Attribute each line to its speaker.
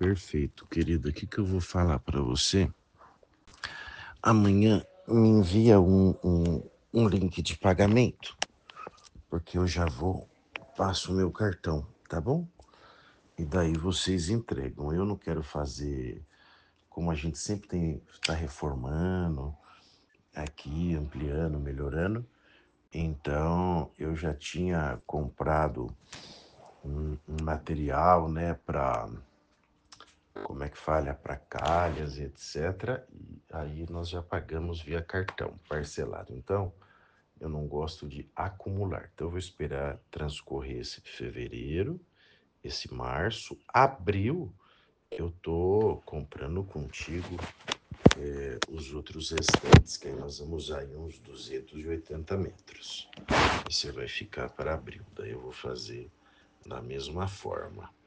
Speaker 1: Perfeito, querida. O que que eu vou falar para você? Amanhã me envia um link de pagamento, porque eu já vou, passo o meu cartão, tá bom? E daí vocês entregam. Eu não quero fazer como a gente sempre está reformando aqui, ampliando, melhorando. Então eu já tinha comprado um material, né, para como é que fala, para calhas e etc. E aí nós já pagamos via cartão, parcelado. Então, eu não gosto de acumular. Então, eu vou esperar transcorrer esse fevereiro, esse março, abril, eu tô comprando contigo os outros restantes, que aí nós vamos usar aí uns 280 metros. E você vai ficar para abril. Daí eu vou fazer da mesma forma.